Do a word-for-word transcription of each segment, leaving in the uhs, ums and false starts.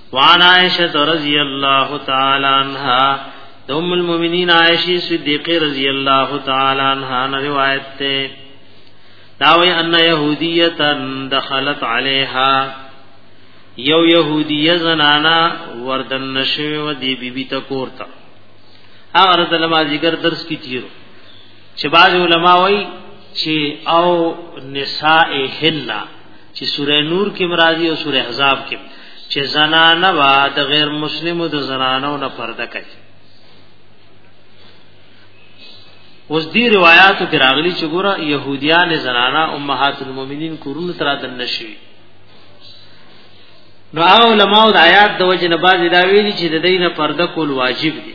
وعن عائشة رضی اللہ تعالی عنها ام المؤمنین عائشہ صدیقہ رضی اللہ تعالی عنها نے روایت تے داوی ان یہودیتا دخلت علیها یو یہودیہ زنانا وردن نشوی و دی بی بی تکورتا اگر دلما ذکر درس کی تیرو چه بعض علماء وی چه او نسائهن چه سورہ نور کی مرادی او سورہ احزاب کی چه زنانا با د غیر مسلمو د زنانو نه پرده کوي اوس دی روایتو کې راغلي چې ګوره يهوديان زنانا امهات المؤمنین کورونه تر دن نشي نو علماء د آیات د وجه نه باز دا ویلي چې د دینه پرده کول واجب دي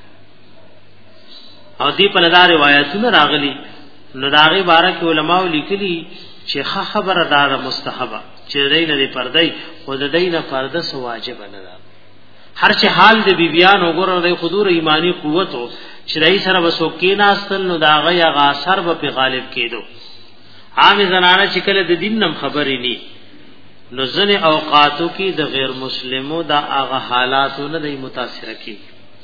او دی په لدا روایتونه راغلي نو داغه بارک علماء لیکلي چې خبره دار مستحبه چې دینه دی پردای خو د دینه پرده سو واجب نه ده هر چې حال د بیبيان وګورو د حضور ایمانی قوت او شرعي سره وسوکې ناستل نو داغه یا غاثر به په غالب کېدو عام زنانه چې کله د دین نم خبرې ني نو ځنه اوقاتو کې د غیر مسلمو دا هغه حالاتو نه دی متاثر کی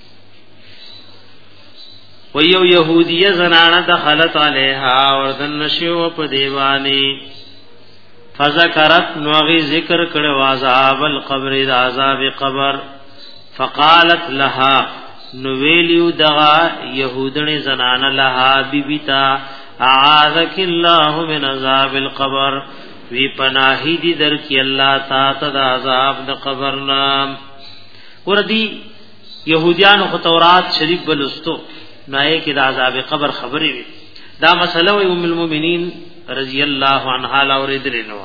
و یو يهودیه زنانه دخلت علیها وردن نشو په دیوانی فذكرت نوغي ذکر کړه عذاب القبر د عذاب قبر فقالت لها نویلیو دغا یهودن زنان لها بیبیتا اعاذک الله من عذاب القبر وی پناهی دی در کی الله تا ته د عذاب د قبر نام وردی یهودیان خو تورات شریف بلستو نای کی د عذاب قبر خبرې وی دا مسله و ام المؤمنین رضی اللہ عنہا لاورید لنو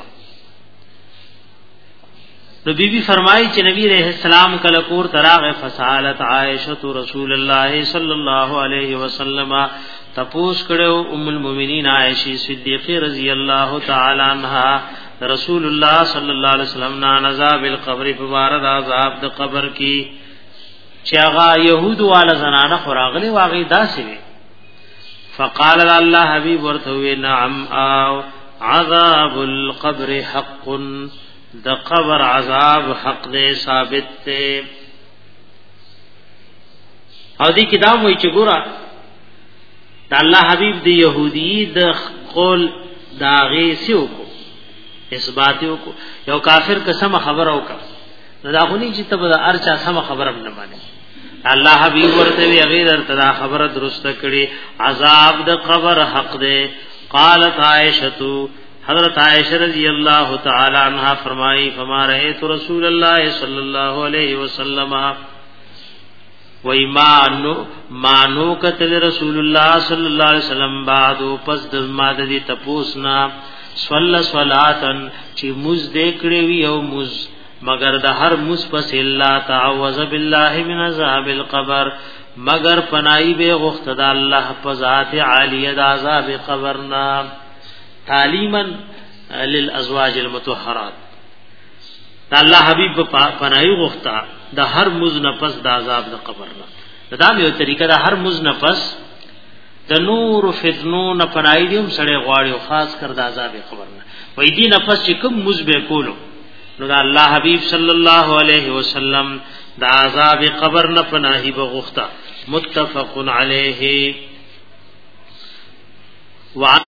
نو بی بی فرمائی چې نبی علیہ السلام کله کور تراغ فسالت عائشہ رسول اللہ صلی اللہ علیہ وسلم تپوس کړو ام المؤمنین عائشہ صدیقہ رضی اللہ تعالی عنہا رسول اللہ صلی اللہ علیہ وسلم نا عذاب القبر بارد عذاب د قبر کی چاغا یہود والا زنانه خراغلی واغی داسوی فقال الله حبیب ورته نعم او عذاب القبر حق د قبر عذاب حق دې ثابت ته او دې کتاب وایي چې ګورا د الله حبیب دی يهودي د قول داغه سیو کو اثبات کو یو کافر قسم خبر او کا دا غونی چې تب د ارچا سم خبره نه مانی الله حبیب ورته وی غیر ارتدا خبره درسته کړي عذاب د قبر حق ده قالت عائشہ حضرت عائشہ رضی اللہ تعالی عنہا فرمائی فما رأیت رسول اللہ صلی اللہ علیہ وسلم و ایمانو مانو قتل رسول اللہ صلی اللہ علیہ وسلم بعدو پس د مادی تپوسنا صلی صلاتن چی مز دیکړي وی او مز مگر د هر مز پس الا تعوذ بالله من عذاب القبر مگر پنائی به غخت د الله په ذات عالیه د عذاب قبرنا تعلیما للازواج المطهرات الله حبیب پنائی غختا د هر مز نفس د عذاب د قبرنا دا یو طریقه د هر مز نفس د نور فتنو نه پنائی دیم سړی غواړي او خاص کر د عذاب قبرنا وې دی نفس چې کوم مز به کولو نو دا الله حبیب صلی اللہ علیہ وسلم دا عذاب قبر نه پناہی بغختا متفق علیہ.